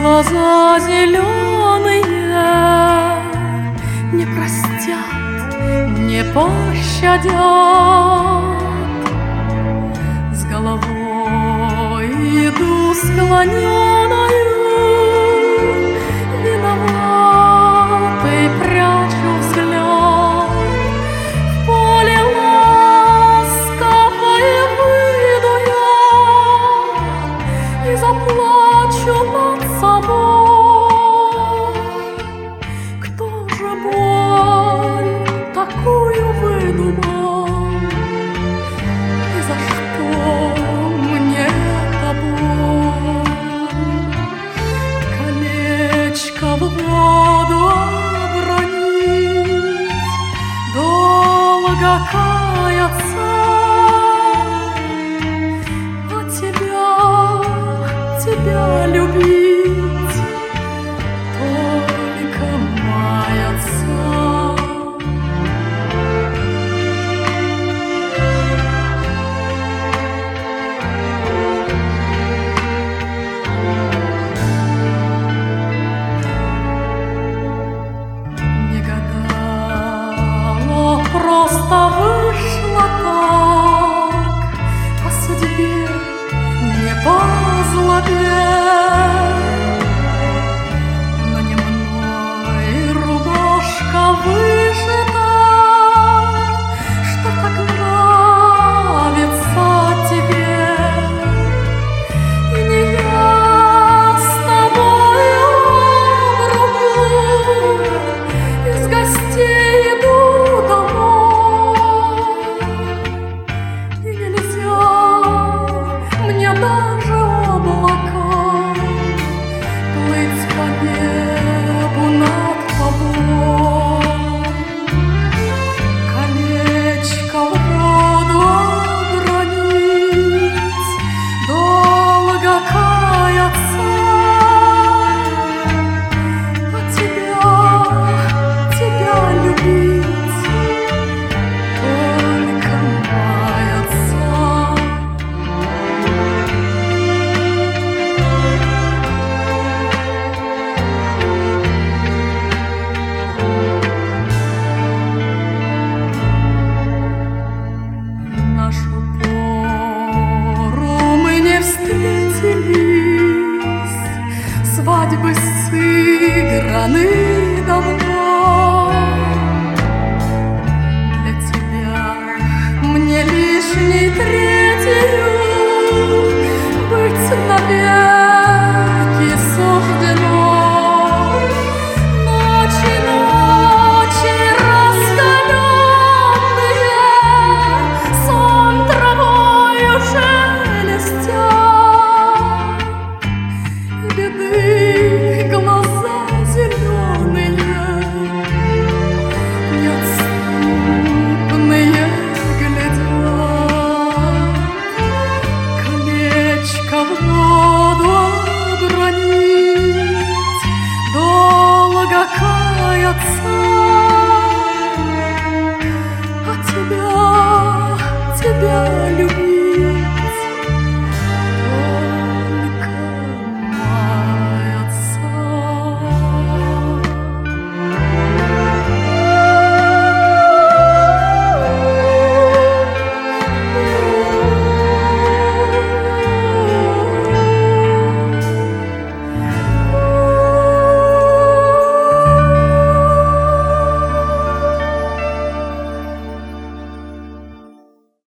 Глаза зеленые не простят, не пощадят. С головой иду склоненою, виноватый прячу взгляд. В поле ласковое выйду я и заплачу над собой. Кто же боль такую выдумал? И за что мне эта боль? Колечко в воду обронить, долго каяться, а тебя любить, только маяться. Не гадала, просто вышло так, по судьбе, не по злобе. Но не мной рубашка вышита, что так нравится тебе. И не я с тобою в рубу из гостей иду домой. И нельзя мне даже облакам плыть по небу над тобой. Колечко в воду обронить, долго каяться, а тебя любить, только маяться. Нашу пору мы не встретились, свадьбы сыграны.